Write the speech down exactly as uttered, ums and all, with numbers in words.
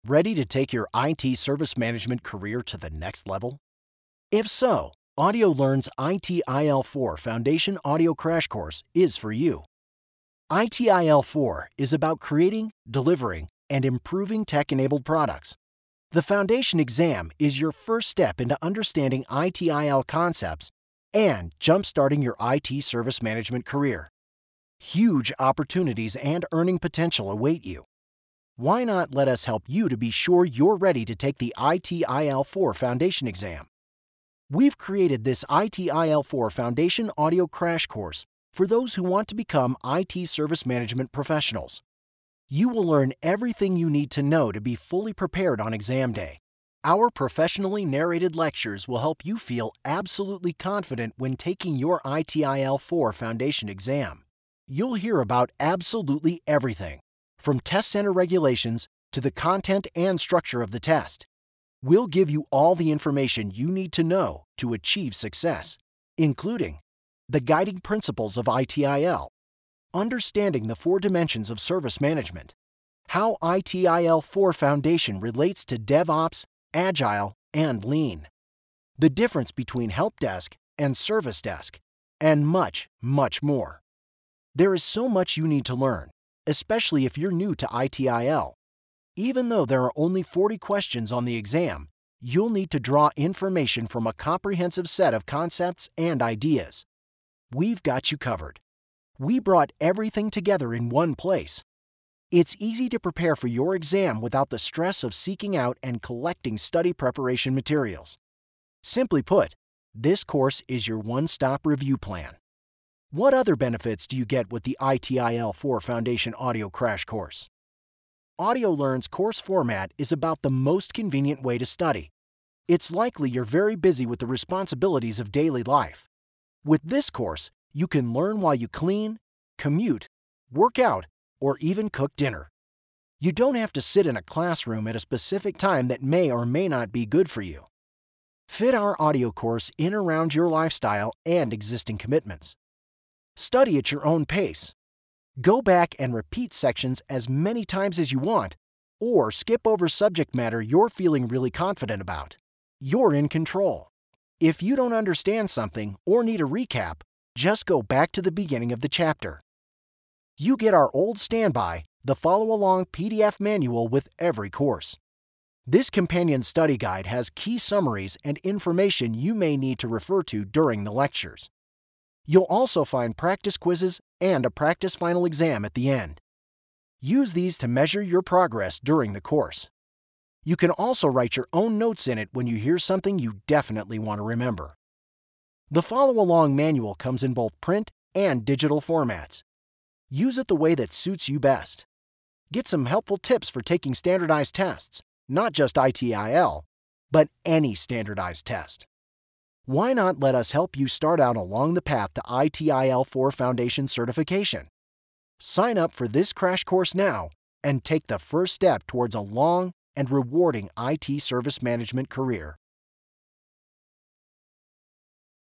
Ready to take your I T service management career to the next level? If so, AudioLearn's I T I L four Foundation Audio Crash Course is for you. I T I L four is about creating, delivering, and improving tech-enabled products. The foundation exam is your first step into understanding I T I L concepts and jump-starting your I T service management career. Huge opportunities and earning potential await you. Why not let us help you to be sure you're ready to take the I T I L four Foundation exam? We've created this I T I L four Foundation Audio Crash Course for those who want to become I T service management professionals. You will learn everything you need to know to be fully prepared on exam day. Our professionally narrated lectures will help you feel absolutely confident when taking your I T I L four Foundation exam. You'll hear about absolutely everything, from test center regulations to the content and structure of the test. We'll give you all the information you need to know to achieve success, including the guiding principles of I T I L, understanding the four dimensions of service management, how I T I L four Foundation relates to DevOps, Agile, and Lean, the difference between help desk and service desk, and much, much more. There is so much you need to learn, especially if you're new to I T I L. Even though there are only forty questions on the exam, you'll need to draw information from a comprehensive set of concepts and ideas. We've got you covered. We brought everything together in one place. It's easy to prepare for your exam without the stress of seeking out and collecting study preparation materials. Simply put, this course is your one-stop review plan. What other benefits do you get with the I T I L four Foundation Audio Crash Course? AudioLearn's course format is about the most convenient way to study. It's likely you're very busy with the responsibilities of daily life. With this course, you can learn while you clean, commute, work out, or even cook dinner. You don't have to sit in a classroom at a specific time that may or may not be good for you. Fit our audio course in around your lifestyle and existing commitments. Study at your own pace. Go back and repeat sections as many times as you want, or skip over subject matter you're feeling really confident about. You're in control. If you don't understand something or need a recap, just go back to the beginning of the chapter. You get our old standby, the follow-along P D F manual with every course. This companion study guide has key summaries and information you may need to refer to during the lectures. You'll also find practice quizzes and a practice final exam at the end. Use these to measure your progress during the course. You can also write your own notes in it when you hear something you definitely want to remember. The follow-along manual comes in both print and digital formats. Use it the way that suits you best. Get some helpful tips for taking standardized tests, not just I T I L, but any standardized test. Why not let us help you start out along the path to I T I L four Foundation certification? Sign up for this crash course now and take the first step towards a long and rewarding I T service management career.